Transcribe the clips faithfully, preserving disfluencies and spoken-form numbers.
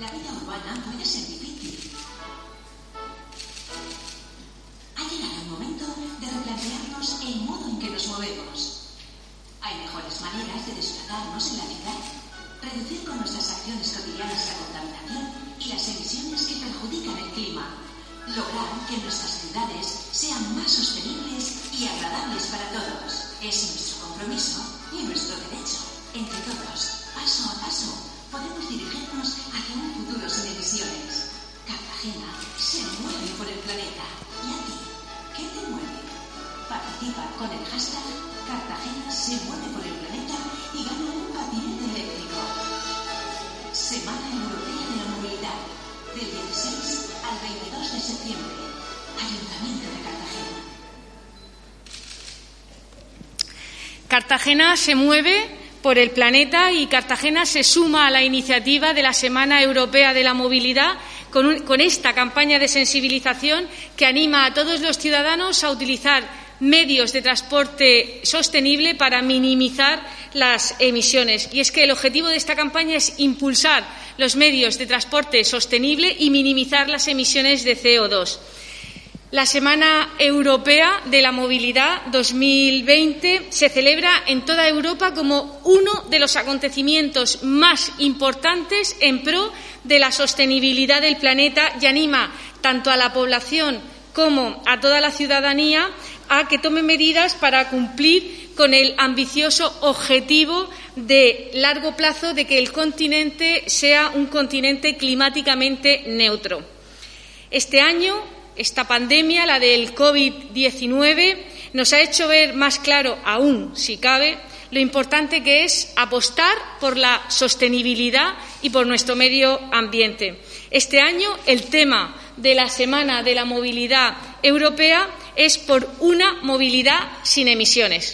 la vida urbana puede ser difícil. Ha llegado el momento de replantearnos el modo en que nos movemos. Hay mejores maneras de desplazarnos en la ciudad, reducir con nuestras acciones cotidianas la contaminación y las emisiones que perjudican el clima, lograr que nuestras ciudades sean más sostenibles y agradables para todos. Es nuestro compromiso y nuestro derecho. Entre todos, paso a paso, podemos dirigirnos hacia un futuro sin emisiones. Cartagena se mueve por el planeta. ¿Y a ti? ¿Qué te mueve? Participa con el hashtag Cartagena se mueve por el planeta y gana un patinete eléctrico. Semana Europea de la Movilidad, del dieciséis al veintidós de septiembre. Ayuntamiento de Cartagena. Cartagena se mueve por el planeta y Cartagena se suma a la iniciativa de la Semana Europea de la Movilidad con, un, con esta campaña de sensibilización que anima a todos los ciudadanos a utilizar medios de transporte sostenible para minimizar las emisiones. Y es que el objetivo de esta campaña es impulsar los medios de transporte sostenible y minimizar las emisiones de C O dos. La Semana Europea de la Movilidad dos mil veinte se celebra en toda Europa como uno de los acontecimientos más importantes en pro de la sostenibilidad del planeta y anima tanto a la población como a toda la ciudadanía a que tome medidas para cumplir con el ambicioso objetivo de largo plazo de que el continente sea un continente climáticamente neutro. Este año, esta pandemia, la del COVID diecinueve, nos ha hecho ver más claro aún, si cabe, lo importante que es apostar por la sostenibilidad y por nuestro medio ambiente. Este año, el tema de la Semana de la Movilidad Europea es por una movilidad sin emisiones.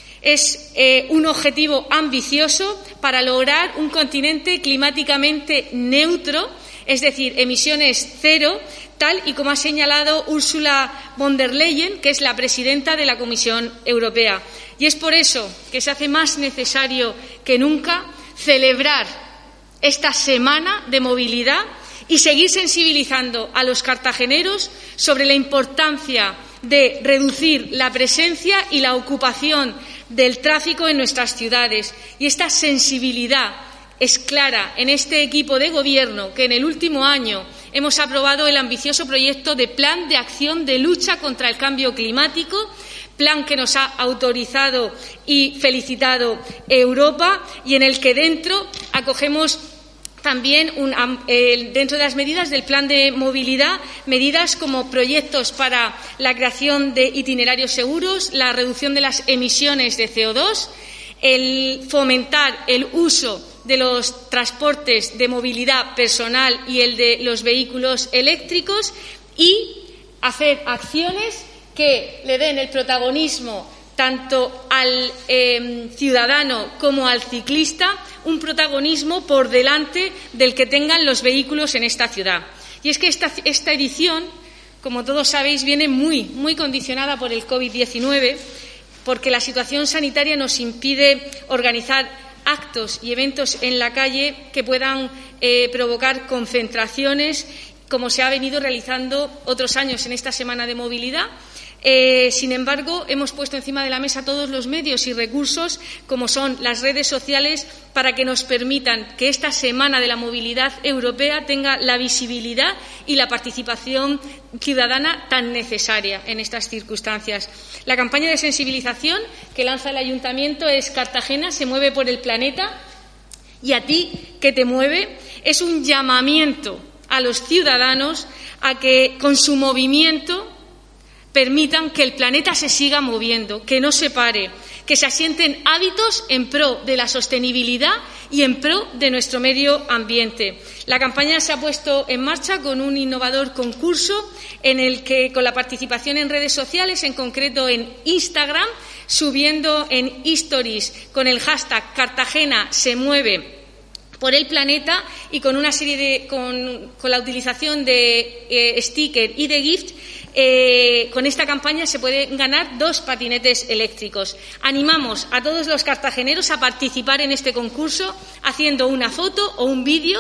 Es eh, un objetivo ambicioso para lograr un continente climáticamente neutro, es decir, emisiones cero, tal y como ha señalado Ursula von der Leyen, que es la presidenta de la Comisión Europea. Y es por eso que se hace más necesario que nunca celebrar esta Semana de Movilidad y seguir sensibilizando a los cartageneros sobre la importancia de reducir la presencia y la ocupación del tráfico en nuestras ciudades. Y esta sensibilidad es clara en este equipo de gobierno que en el último año hemos aprobado el ambicioso proyecto de Plan de Acción de Lucha contra el Cambio Climático, plan que nos ha autorizado y felicitado Europa y en el que dentro acogemos también un, eh, dentro de las medidas del plan de movilidad, medidas como proyectos para la creación de itinerarios seguros, la reducción de las emisiones de C O dos, el fomentar el uso de los transportes de movilidad personal y el de los vehículos eléctricos y hacer acciones que le den el protagonismo tanto al eh, ciudadano como al ciclista, un protagonismo por delante del que tengan los vehículos en esta ciudad. Y es que esta, esta edición, como todos sabéis, viene muy, muy condicionada por el COVID diecinueve, porque la situación sanitaria nos impide organizar actos y eventos en la calle que puedan eh, provocar concentraciones, como se ha venido realizando otros años en esta Semana de Movilidad. Eh, sin embargo, hemos puesto encima de la mesa todos los medios y recursos, como son las redes sociales, para que nos permitan que esta Semana de la Movilidad Europea tenga la visibilidad y la participación ciudadana tan necesaria en estas circunstancias. La campaña de sensibilización que lanza el Ayuntamiento es Cartagena se mueve por el planeta y a ti que te mueve. Es un llamamiento a los ciudadanos a que con su movimiento permitan que el planeta se siga moviendo, que no se pare, que se asienten hábitos en pro de la sostenibilidad y en pro de nuestro medio ambiente. La campaña se ha puesto en marcha con un innovador concurso en el que, con la participación en redes sociales, en concreto en Instagram, subiendo en stories con el hashtag Cartagena se mueve por el planeta y con una serie de con, con la utilización de eh, sticker y de gift. Eh, con esta campaña se pueden ganar dos patinetes eléctricos. Animamos a todos los cartageneros a participar en este concurso haciendo una foto o un vídeo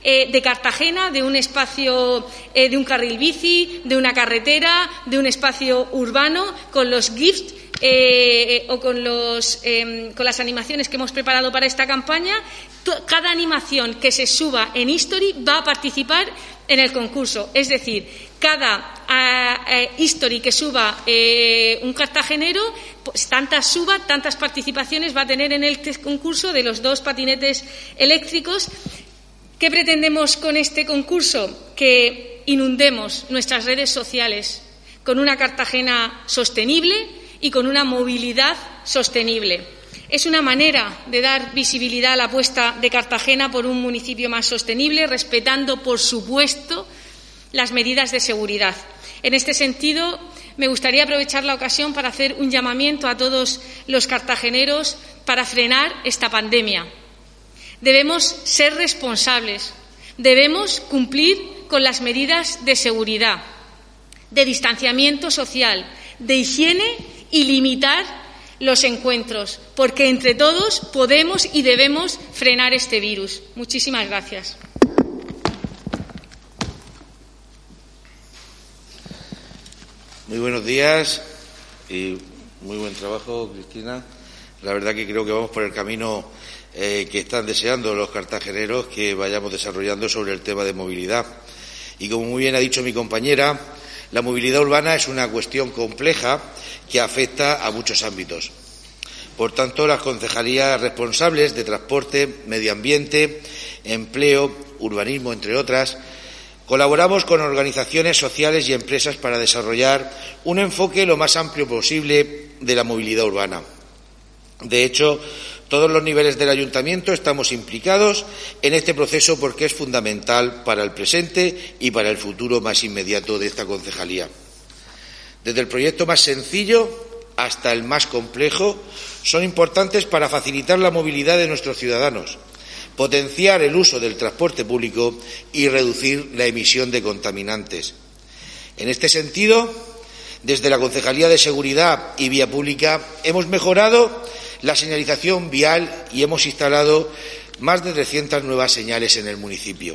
eh, de Cartagena, de un espacio, eh, de un carril bici, de una carretera, de un espacio urbano, con los GIFs eh, o con, los, eh, con las animaciones que hemos preparado para esta campaña. Cada animación que se suba en History va a participar en el concurso. Es decir, cada uh, uh, History que suba eh, un cartagenero, pues tantas suba, tantas participaciones va a tener en el concurso de los dos patinetes eléctricos. ¿Qué pretendemos con este concurso? Que inundemos nuestras redes sociales con una Cartagena sostenible y con una movilidad sostenible. Es una manera de dar visibilidad a la apuesta de Cartagena por un municipio más sostenible, respetando, por supuesto, las medidas de seguridad. En este sentido, me gustaría aprovechar la ocasión para hacer un llamamiento a todos los cartageneros para frenar esta pandemia. Debemos ser responsables, debemos cumplir con las medidas de seguridad, de distanciamiento social, de higiene y limitar los encuentros, porque entre todos podemos y debemos frenar este virus. Muchísimas gracias. Muy buenos días y muy buen trabajo, Cristina. La verdad que creo que vamos por el camino eh, que están deseando los cartageneros que vayamos desarrollando sobre el tema de movilidad. Y como muy bien ha dicho mi compañera, la movilidad urbana es una cuestión compleja que afecta a muchos ámbitos. Por tanto, las concejalías responsables de transporte, medio ambiente, empleo, urbanismo, entre otras, colaboramos con organizaciones sociales y empresas para desarrollar un enfoque lo más amplio posible de la movilidad urbana. De hecho, todos los niveles del ayuntamiento estamos implicados en este proceso porque es fundamental para el presente y para el futuro más inmediato de esta concejalía. Desde el proyecto más sencillo hasta el más complejo, son importantes para facilitar la movilidad de nuestros ciudadanos, potenciar el uso del transporte público y reducir la emisión de contaminantes. En este sentido, desde la Concejalía de Seguridad y Vía Pública hemos mejorado la señalización vial y hemos instalado más de trescientas nuevas señales en el municipio.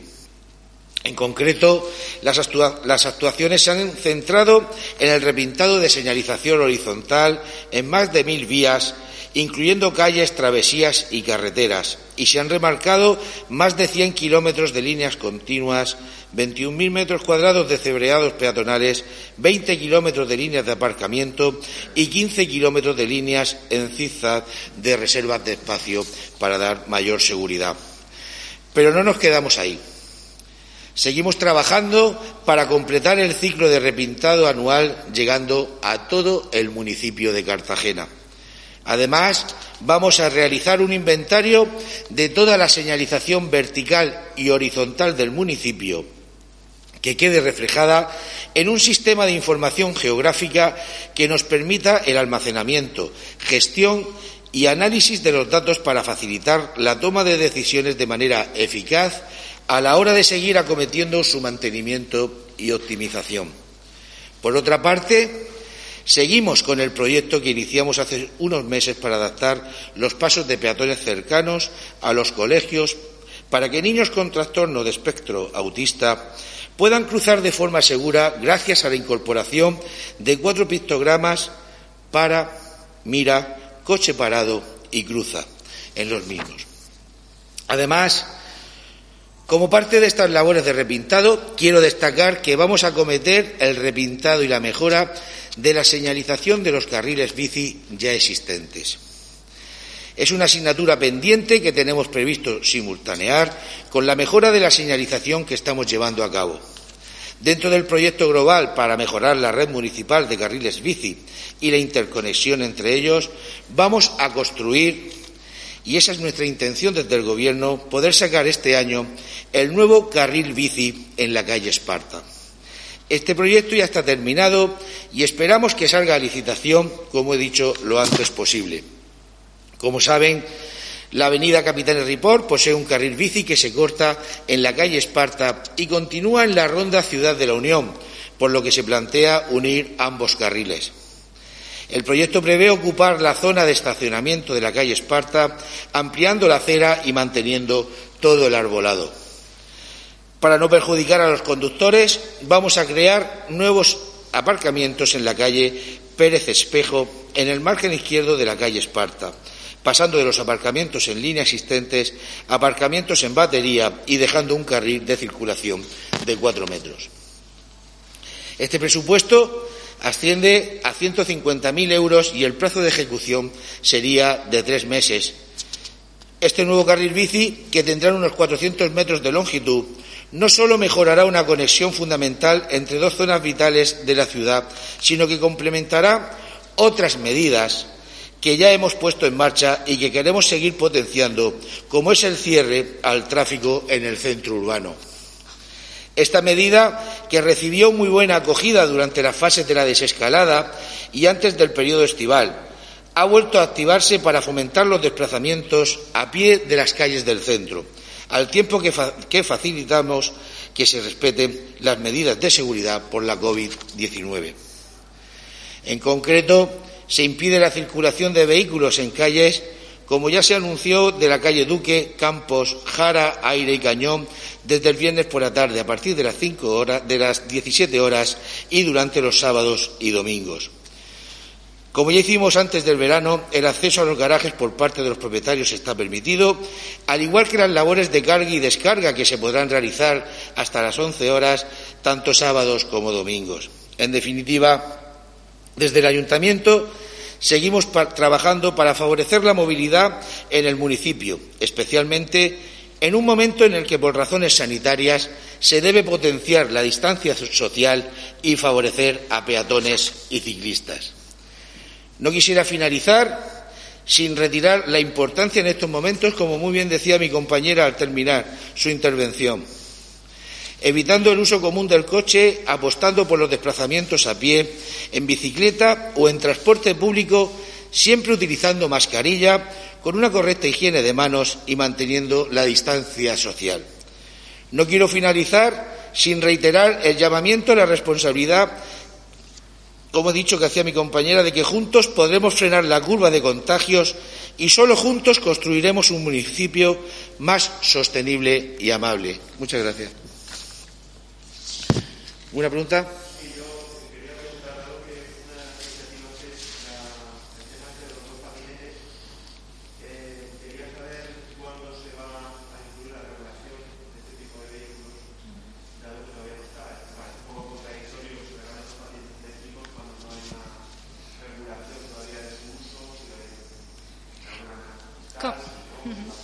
En concreto, las, actua- las actuaciones se han centrado en el repintado de señalización horizontal en más de mil vías, incluyendo calles, travesías y carreteras, y se han remarcado más de cien kilómetros de líneas continuas, veintiún mil metros cuadrados de cebreados peatonales, veinte kilómetros de líneas de aparcamiento y quince kilómetros de líneas en zigzag de reservas de espacio para dar mayor seguridad. Pero no nos quedamos ahí. Seguimos trabajando para completar el ciclo de repintado anual, llegando a todo el municipio de Cartagena. Además, vamos a realizar un inventario de toda la señalización vertical y horizontal del municipio, que quede reflejada en un sistema de información geográfica que nos permita el almacenamiento, gestión y análisis de los datos para facilitar la toma de decisiones de manera eficaz a la hora de seguir acometiendo su mantenimiento y optimización. Por otra parte, seguimos con el proyecto que iniciamos hace unos meses para adaptar los pasos de peatones cercanos a los colegios para que niños con trastorno de espectro autista puedan cruzar de forma segura gracias a la incorporación de cuatro pictogramas para, mira, coche parado y cruza en los mismos. Además, como parte de estas labores de repintado, quiero destacar que vamos a acometer el repintado y la mejora de la señalización de los carriles bici ya existentes. Es una asignatura pendiente que tenemos previsto simultanear con la mejora de la señalización que estamos llevando a cabo. Dentro del proyecto global para mejorar la red municipal de carriles bici y la interconexión entre ellos, vamos a construir, y esa es nuestra intención desde el Gobierno, poder sacar este año el nuevo carril bici en la calle Esparta. Este proyecto ya está terminado y esperamos que salga a licitación, como he dicho, lo antes posible. Como saben, la avenida Capitán Ripoll posee un carril bici que se corta en la calle Esparta y continúa en la ronda Ciudad de la Unión, por lo que se plantea unir ambos carriles. El proyecto prevé ocupar la zona de estacionamiento de la calle Esparta, ampliando la acera y manteniendo todo el arbolado. Para no perjudicar a los conductores, vamos a crear nuevos aparcamientos en la calle Pérez Espejo, en el margen izquierdo de la calle Esparta, pasando de los aparcamientos en línea existentes a aparcamientos en batería y dejando un carril de circulación de cuatro metros. Este presupuesto asciende a ciento cincuenta mil euros y el plazo de ejecución sería de tres meses. Este nuevo carril bici, que tendrá unos cuatrocientos metros de longitud, no solo mejorará una conexión fundamental entre dos zonas vitales de la ciudad, sino que complementará otras medidas que ya hemos puesto en marcha y que queremos seguir potenciando, como es el cierre al tráfico en el centro urbano. Esta medida, que recibió muy buena acogida durante las fases de la desescalada y antes del periodo estival, ha vuelto a activarse para fomentar los desplazamientos a pie de las calles del centro, al tiempo que, fa que facilitamos que se respeten las medidas de seguridad por la COVID diecinueve. En concreto, se impide la circulación de vehículos en calles, como ya se anunció, de la calle Duque, Campos, Jara, Aire y Cañón, desde el viernes por la tarde, a partir de las cinco horas, de las diecisiete horas y durante los sábados y domingos. Como ya hicimos antes del verano, el acceso a los garajes por parte de los propietarios está permitido, al igual que las labores de carga y descarga que se podrán realizar hasta las once horas, tanto sábados como domingos. En definitiva, desde el Ayuntamiento seguimos pa- trabajando para favorecer la movilidad en el municipio, especialmente en un momento en el que, por razones sanitarias, se debe potenciar la distancia social y favorecer a peatones y ciclistas. No quisiera finalizar sin retirar la importancia en estos momentos, como muy bien decía mi compañera al terminar su intervención, evitando el uso común del coche, apostando por los desplazamientos a pie, en bicicleta o en transporte público, siempre utilizando mascarilla, con una correcta higiene de manos y manteniendo la distancia social. No quiero finalizar sin reiterar el llamamiento a la responsabilidad, como he dicho, que hacía mi compañera, de que juntos podremos frenar la curva de contagios y solo juntos construiremos un municipio más sostenible y amable. Muchas gracias. ¿Una pregunta? Sí, yo quería preguntar algo que una de las iniciativas es la, el tema de los dos patinetes. Eh, quería saber cuándo se va a incluir la regulación de este tipo de vehículos, dado que todavía no está. Parece un poco contradictorio que se regalen los patinetes eléctricos cuando no hay una regulación todavía de su uso, si hay alguna casos, ¿no? Uh-huh.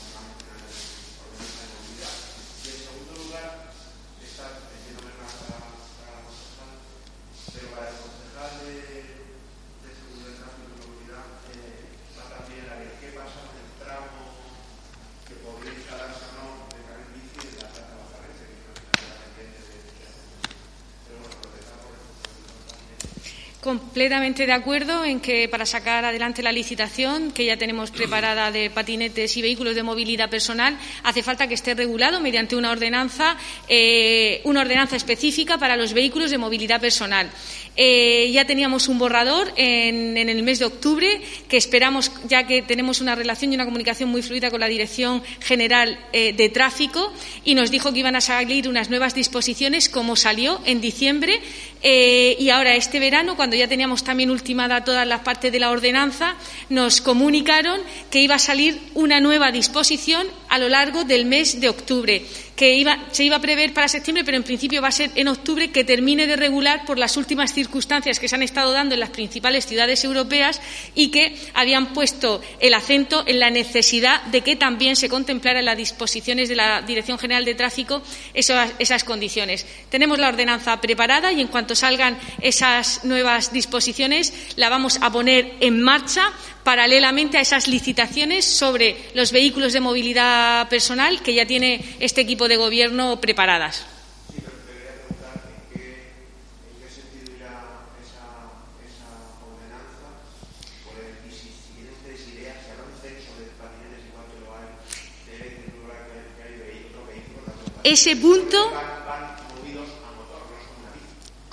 Pero para el concejal de, de seguridad de tráfico y movilidad eh, va también la de qué pasa en el tramo que podría instalarse o no de carril bici de la Plaza Bajarrense, que creo que está pendiente de pero bueno, protestar por eso. Completamente de acuerdo en que para sacar adelante la licitación que ya tenemos preparada de patinetes y vehículos de movilidad personal hace falta que esté regulado mediante una ordenanza, eh, una ordenanza específica para los vehículos de movilidad personal. Eh, ya teníamos un borrador en, en el mes de octubre que esperamos, ya que tenemos una relación y una comunicación muy fluida con la Dirección General eh, de Tráfico, y nos dijo que iban a salir unas nuevas disposiciones, como salió en diciembre, eh, y ahora este verano, cuando ya teníamos también ultimada todas las partes de la ordenanza, nos comunicaron que iba a salir una nueva disposición a lo largo del mes de octubre, que iba, se iba a prever para septiembre, pero en principio va a ser en octubre, que termine de regular por las últimas circunstancias que se han estado dando en las principales ciudades europeas y que habían puesto el acento en la necesidad de que también se contemplara en las disposiciones de la Dirección General de Tráfico esas, esas condiciones. Tenemos la ordenanza preparada y en cuanto salgan esas nuevas disposiciones la vamos a poner en marcha paralelamente a esas licitaciones sobre los vehículos de movilidad personal que ya tiene este equipo de gobierno preparadas. Sí, pero te quería preguntar en qué, en qué sentido irá esa, esa ordenanza, pues, y si, si tienen ustedes ideas, si habrá un censo de patinetes igual que lo hay, de eléctrico, que hay de otros vehículos. Ese punto. Van, van movidos a motor, no son una bici.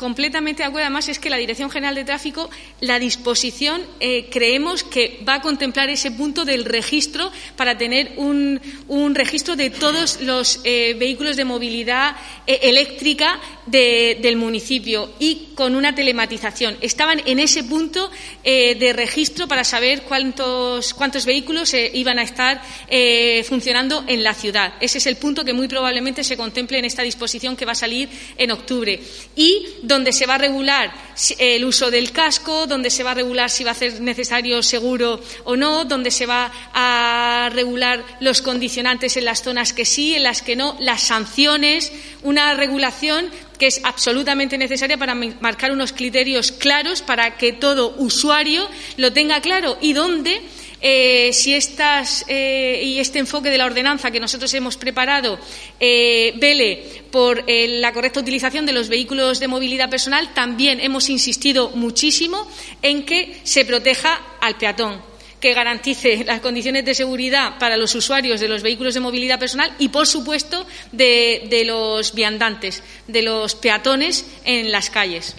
completamente de acuerdo. Además, es que la Dirección General de Tráfico, la disposición, eh, creemos que va a contemplar ese punto del registro para tener un, un registro de todos los eh, vehículos de movilidad eh, eléctrica de, del municipio y con una telematización. Estaban en ese punto eh, de registro para saber cuántos, cuántos vehículos eh, iban a estar eh, funcionando en la ciudad. Ese es el punto que muy probablemente se contemple en esta disposición que va a salir en octubre. Y donde se va a regular el uso del casco, donde se va a regular si va a ser necesario seguro o no, donde se va a regular los condicionantes en las zonas que sí, en las que no, las sanciones, una regulación que es absolutamente necesaria para marcar unos criterios claros para que todo usuario lo tenga claro y donde Eh, si estas, eh, y este enfoque de la ordenanza que nosotros hemos preparado eh, vele por eh, la correcta utilización de los vehículos de movilidad personal, también hemos insistido muchísimo en que se proteja al peatón, que garantice las condiciones de seguridad para los usuarios de los vehículos de movilidad personal y, por supuesto, de, de los viandantes, de los peatones en las calles.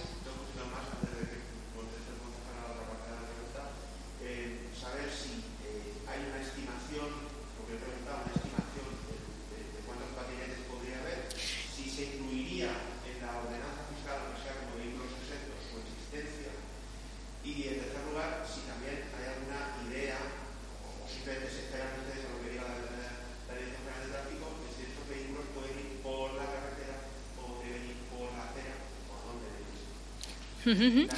Uh-huh.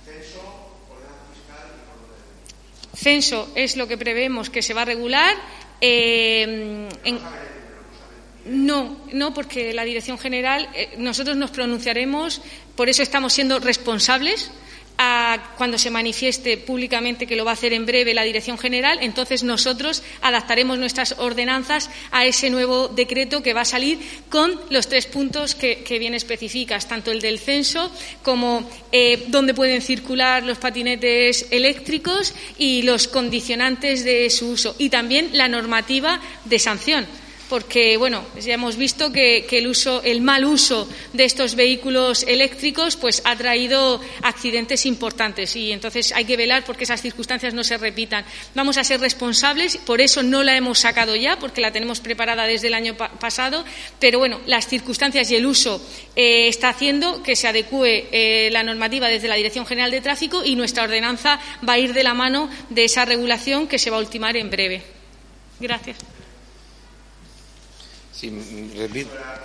Censo es lo que prevemos que se va a regular. Eh, en, no, no, porque la Dirección General, eh, nosotros nos pronunciaremos, por eso estamos siendo responsables. A cuando se manifieste públicamente que lo va a hacer en breve la Dirección General, entonces nosotros adaptaremos nuestras ordenanzas a ese nuevo decreto que va a salir con los tres puntos que, que bien especificas, tanto el del censo como eh, dónde pueden circular los patinetes eléctricos y los condicionantes de su uso y también la normativa de sanción. Porque, bueno, ya hemos visto que, que el uso, el mal uso de estos vehículos eléctricos, pues ha traído accidentes importantes y entonces hay que velar porque esas circunstancias no se repitan. Vamos a ser responsables, por eso no la hemos sacado ya, porque la tenemos preparada desde el año pa- pasado, pero bueno, las circunstancias y el uso eh, está haciendo que se adecúe eh, la normativa desde la Dirección General de Tráfico y nuestra ordenanza va a ir de la mano de esa regulación que se va a ultimar en breve. Gracias. Sí, repito.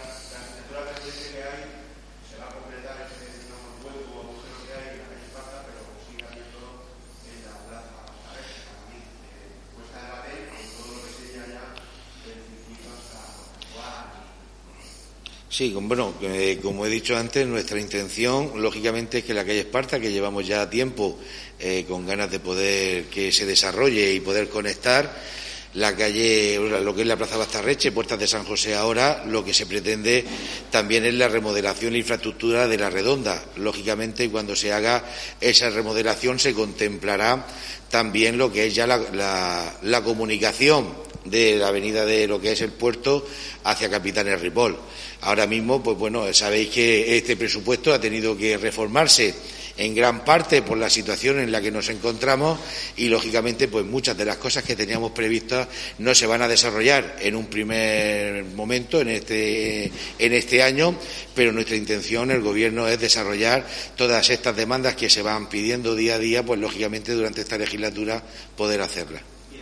Sí, bueno, eh, como he dicho antes, nuestra intención, lógicamente, es que la calle Esparta, que llevamos ya tiempo eh, con ganas de poder que se desarrolle y poder conectar, la calle, lo que es la Plaza Bastarreche, Puertas de San José ahora, lo que se pretende también es la remodelación e infraestructura de la Redonda. Lógicamente, cuando se haga esa remodelación se contemplará también lo que es ya la, la, la comunicación de la avenida de lo que es el puerto hacia Capitanes Ripoll. Ahora mismo, pues bueno, sabéis que este presupuesto ha tenido que reformarse en gran parte por la situación en la que nos encontramos y, lógicamente, pues muchas de las cosas que teníamos previstas no se van a desarrollar en un primer momento, en este, en este año, pero nuestra intención, el Gobierno, es desarrollar todas estas demandas que se van pidiendo día a día, pues lógicamente durante esta legislatura poder hacerlas.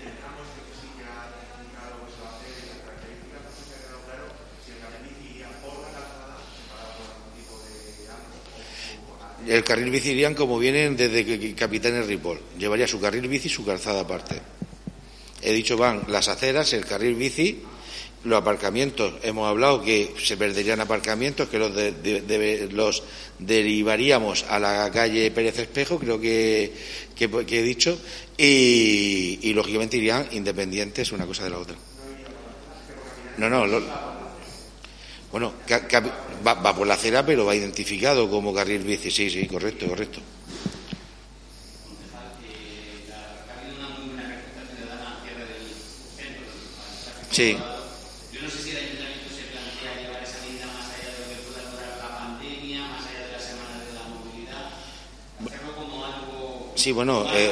El carril bici irían como vienen desde Capitanes Ripoll. Llevaría su carril bici y su calzada aparte. He dicho, van las aceras, el carril bici, los aparcamientos. Hemos hablado que se perderían aparcamientos, que los, de, de, de, los derivaríamos a la calle Pérez Espejo, creo que, que, que he dicho, y, y lógicamente irían independientes una cosa de la otra. No, no, lo, Bueno, va, va por la acera, pero va identificado como carril bici. Sí, sí, correcto, correcto. Sí. Yo no sé si el ayuntamiento se plantea llevar esa medida más allá de lo que pueda durar la pandemia, más allá de la semana de la Sí, bueno, eh,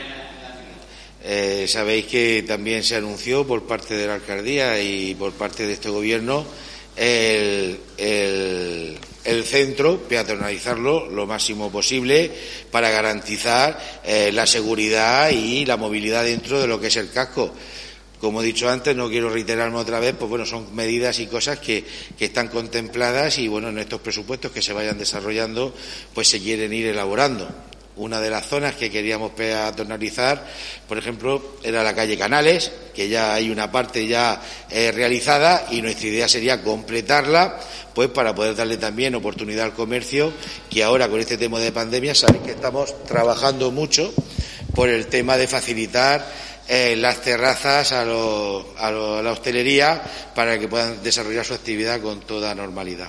eh, sabéis que también se anunció por parte de la alcaldía y por parte de este gobierno el, el, el centro, peatonalizarlo lo máximo posible para garantizar eh, la seguridad y la movilidad dentro de lo que es el casco. Como he dicho antes, no quiero reiterarme otra vez, pues bueno, son medidas y cosas que, que están contempladas y bueno, en estos presupuestos que se vayan desarrollando, pues se quieren ir elaborando. Una de las zonas que queríamos peatonalizar, por ejemplo, era la calle Canales, que ya hay una parte ya eh, realizada y nuestra idea sería completarla, pues para poder darle también oportunidad al comercio, que ahora con este tema de pandemia sabéis que estamos trabajando mucho por el tema de facilitar Eh, las terrazas a, lo, a, lo, a la hostelería para que puedan desarrollar su actividad con toda normalidad.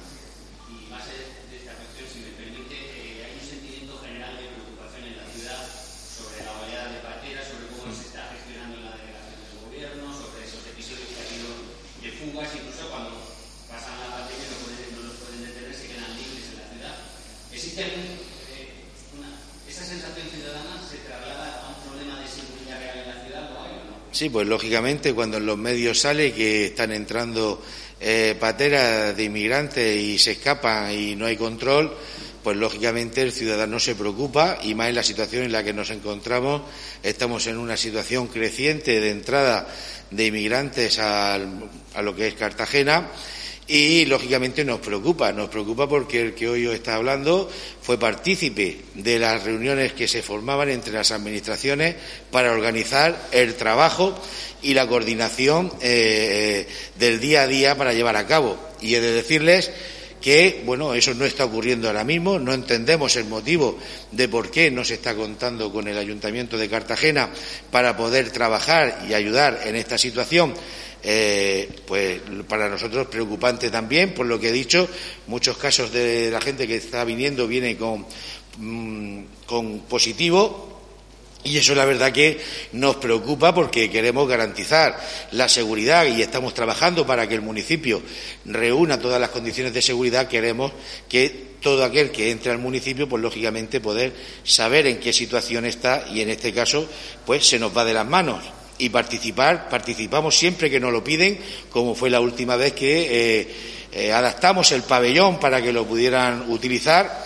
Y más de esta cuestión, si me permite, eh, hay un sentimiento general de preocupación en la ciudad sobre la oleada de pateras, sobre cómo se está gestionando en la delegación del gobierno, sobre esos episodios que ha habido de fugas, incluso cuando pasan la pandemia no, pueden, no los pueden detener, se quedan libres en la ciudad. ¿Existe algún, eh, una, esa sensación ciudadana se traslada a un problema de seguridad real en la ciudad? Sí, pues lógicamente cuando en los medios sale que están entrando eh, pateras de inmigrantes y se escapan y no hay control, pues lógicamente el ciudadano se preocupa y más en la situación en la que nos encontramos. Estamos en una situación creciente de entrada de inmigrantes al, a lo que es Cartagena. Y, lógicamente, nos preocupa, nos preocupa porque el que hoy os está hablando fue partícipe de las reuniones que se formaban entre las administraciones para organizar el trabajo y la coordinación eh, del día a día para llevar a cabo. Y he de decirles que, bueno, eso no está ocurriendo ahora mismo, no entendemos el motivo de por qué no se está contando con el Ayuntamiento de Cartagena para poder trabajar y ayudar en esta situación. Eh, pues para nosotros preocupante también, por lo que he dicho, muchos casos de la gente que está viniendo viene con, mmm, con positivo. Y eso la verdad que nos preocupa porque queremos garantizar la seguridad y estamos trabajando para que el municipio reúna todas las condiciones de seguridad. Queremos que todo aquel que entre al municipio, pues lógicamente poder saber en qué situación está y en este caso pues se nos va de las manos. Y participar, participamos siempre que nos lo piden, como fue la última vez que eh, eh, adaptamos el pabellón para que lo pudieran utilizar.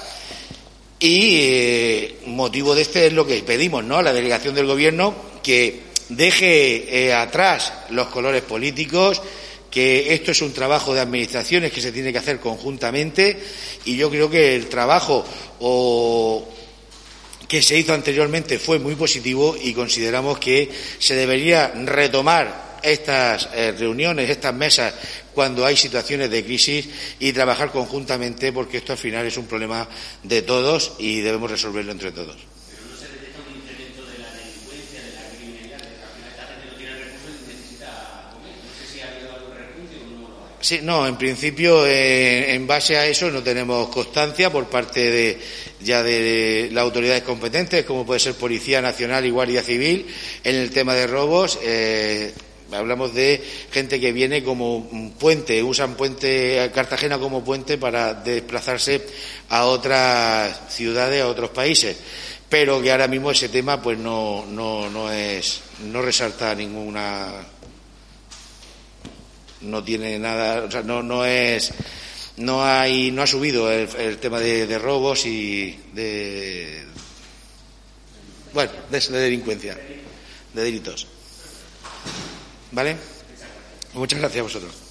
Y eh, motivo de este es lo que pedimos, ¿no?, a la delegación del Gobierno, que deje eh, atrás los colores políticos, que esto es un trabajo de administraciones que se tiene que hacer conjuntamente, y yo creo que el trabajo o que se hizo anteriormente fue muy positivo y consideramos que se debería retomar estas eh, reuniones, estas mesas, cuando hay situaciones de crisis y trabajar conjuntamente, porque esto al final es un problema de todos y debemos resolverlo entre todos. Pero no se detecta un incremento de la delincuencia, de la criminalidad, de que al final esta gente no tiene recursos y necesita comer. No sé si ha habido algún repunte o no lo hay. Sí, no, en principio, eh, en base a eso no tenemos constancia por parte de ya de las autoridades competentes, como puede ser Policía Nacional y Guardia Civil, en el tema de robos. Eh, hablamos de gente que viene como un puente, usan puente Cartagena como puente para desplazarse a otras ciudades, a otros países, pero que ahora mismo ese tema pues no no no es no resalta ninguna, no tiene nada, o sea, no no es no hay no ha subido el, el tema de, de robos y de bueno de, de delincuencia, de delitos. ¿Vale? Muchas gracias a vosotros.